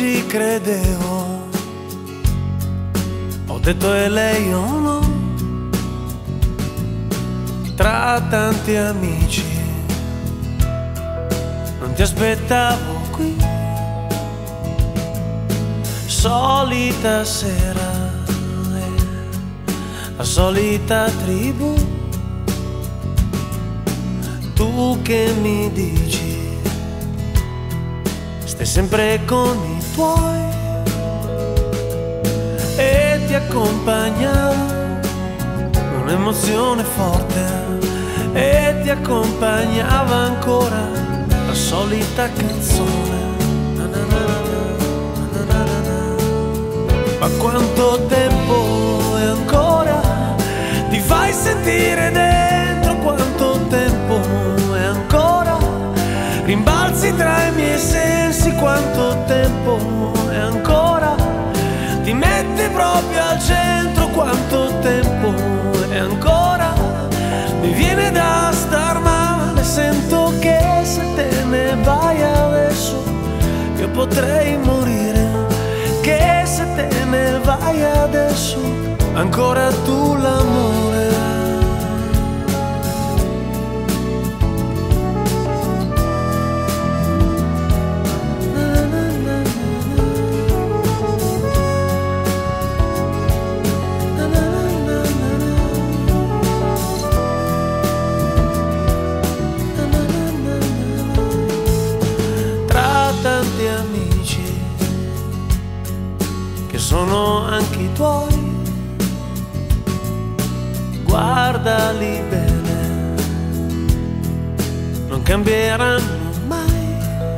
ci credevo, ho detto è lei o no? Tra tanti amici non ti aspettavo qui, solita sera, la solita tribù, tu che mi dici stai sempre con i tuoi e ti accompagnava un'emozione forte e ti accompagnava ancora la solita canzone. Ma quanto tempo è ancora? Ti fai sentire dentro, quanto tempo è ancora? Rimbalzi tra i miei sensi, quanto tempo è ancora? Ti metti proprio al centro, quanto tempo è ancora? Mi viene da star male, sento che se te ne vai adesso io potrei morire, che se te ne vai adesso ancora tu l'amore. Tanti amici che sono anche i tuoi, guardali bene, non cambieranno mai.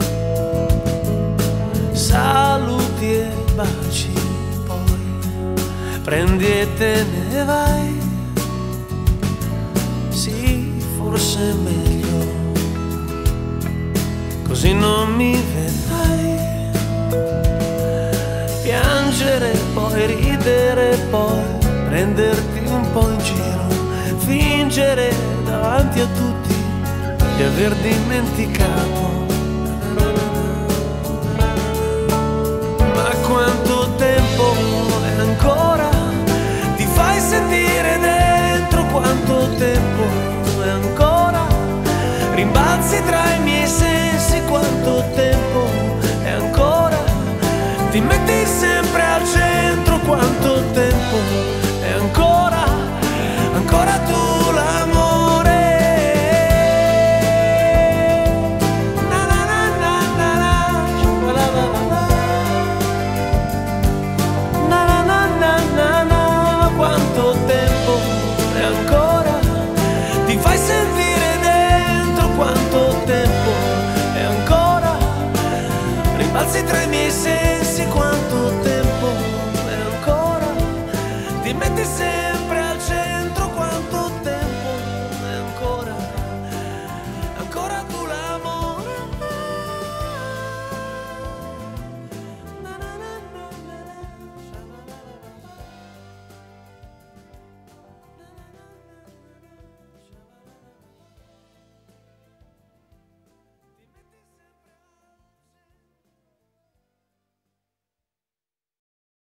Saluti e baci, poi prendi e te ne vai. Sì, forse è meglio, così non mi vedrai piangere, poi ridere, poi prenderti un po' in giro, fingere davanti a tutti di aver dimenticato. Ma quanto tempo è ancora? Ti fai sentire dentro, quanto tempo è ancora? Rimbalzi tra